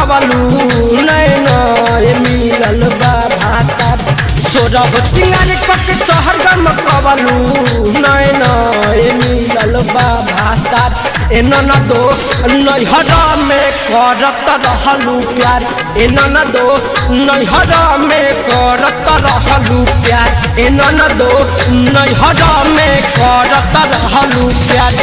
कवलू नैना मिलल बा भातार सोरह सिंगार कक शहर गम कवलू नैना मिलल बा भातार एना न दो नैहरा में करत रहलू प्यार एना न दो नैहरा में करत रहलू प्यार एना न दो नैहरा में करत रहलू प्यार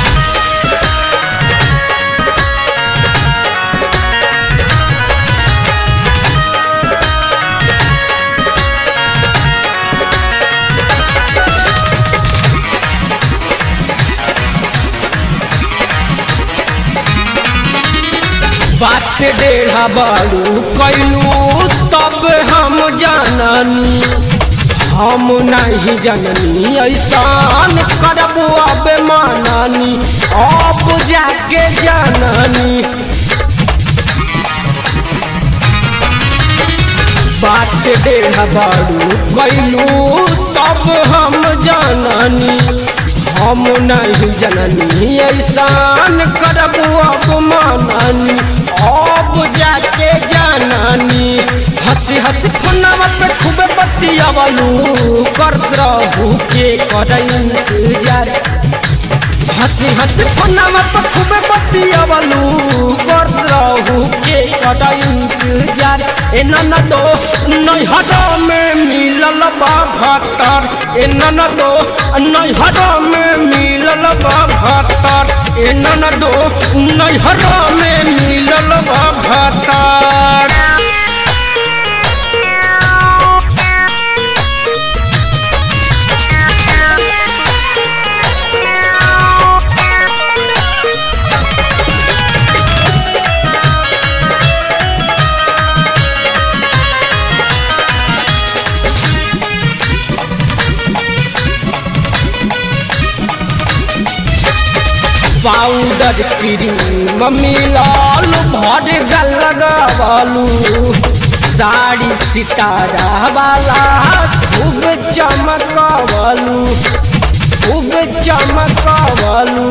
बात डेढ़ा बालू कैलू तब हम जाननी हम नहीं जननी ऐसान करबू अब माननी अब जाके जाननी बात डेढ़ा बालू कैलू तब हम जाननी हम नहीं जननी ऐसान करबू अब माननी अब जाके जाननी हंसी हंसी फोनवा पे खूब बतियावलू कर रहू के कर इंतजार हंसी हंसी फोनवा पे खूब बतियावलू कर रहू के कर इंतजार एना न दो नैहरा में मिलल बा भातार एना न दो नैहरा में मिलल बा भातार एना न दो नैहरा में मिलल बा भातार पाउडर क्रीम मिलाल भर गल लगावलू साड़ी सितारा वाला खूब चमकावलू खूब चमकावलू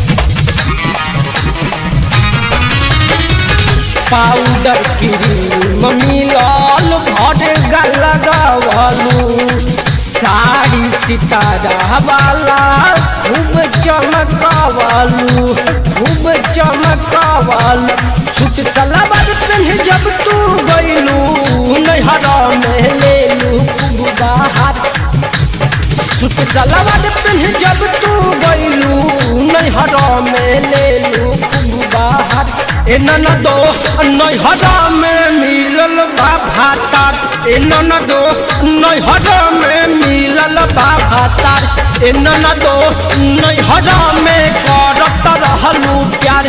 पाउडर क्रीम मिलाल भर गल लगावलू साड़ी सितारा वाला खूब चमकावलू खूब चमकावलू सूट सलवार पहन जब तू गईलू नैहरा में ले लू खूब बाहर सूट सलवार पहन जब तू गईलू नैहरा में ले लू खूब बाहर एना न दो नैहरा में मिलल बा भातार एना न दो नैहरा में मिलल बा भातार एना न दो नैहरा में करत रहलू प्यार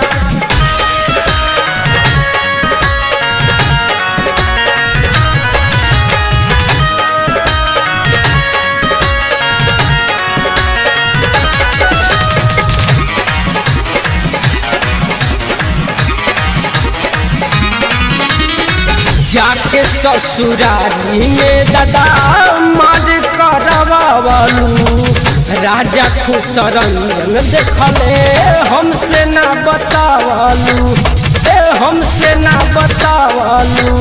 जाके ससुरारी में दादा मार करवावलू राजा खुश रंजन देखले हमसे ना बतावलू हमसे ना बतावलू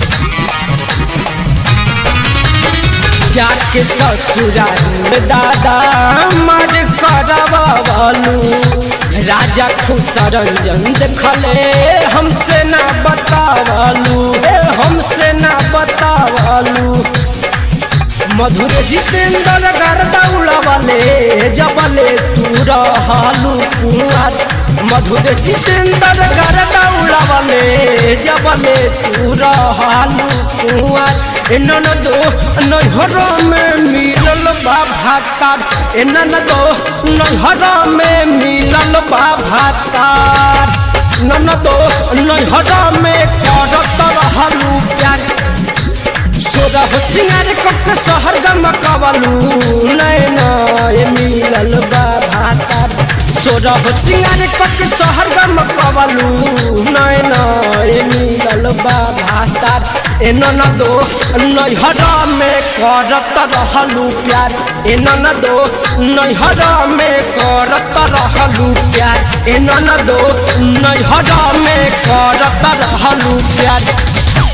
जाके ससुरारी में दादा मार करवावलू राजा खुश रंजन देखले हमसे ना बतावलू हमसे ना बतावलू मधुर जितेंद्र गर्दा उड़ावले जबले तू रहलू कुंवर मधुर जितेंद्र गर्दा उड़ावले जबले तू रहलू कुंवर एना न दो नैहरा में मिलल बा भातार एना न दो नैहरा में मिलल बा भातार न दो नैहरा में करत रहलू प्यार सोरह सिंगार कक शहर गम कवलू नैना मिलल बा भातार सोरह सिंगार कक शहर गम कवलू नैना मिलल बा भातार एना न दो नैहरा में करत रहलू प्यार एना न दो नैहरा में करत रहलू प्यार ए ननदो नैहर में करत रहलू प्यार।